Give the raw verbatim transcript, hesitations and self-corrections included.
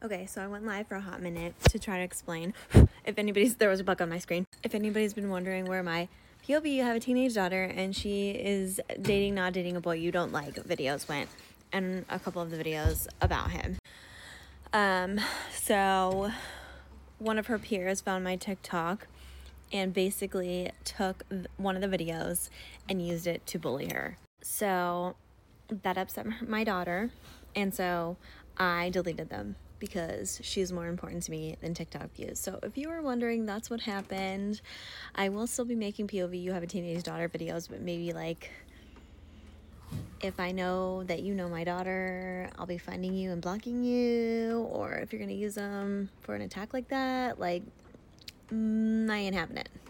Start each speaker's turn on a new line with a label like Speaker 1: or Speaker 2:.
Speaker 1: Okay, so I went live for a hot minute to try to explain. If anybody's, there was a bug on my screen. If anybody's been wondering where my P O V, you have a teenage daughter and she is dating, not dating a boy you don't like videos went, and a couple of the videos about him. Um, so one of her peers found my TikTok and basically took one of the videos and used it to bully her. So that upset my daughter, and so I deleted them because she's more important to me than TikTok views. So if you were wondering, that's what happened. I will still be making P O V, you have a teenage daughter videos, but maybe like if I know that you know my daughter, I'll be finding you and blocking you. Or if you're gonna use them for an attack like that, like mm, I ain't having it.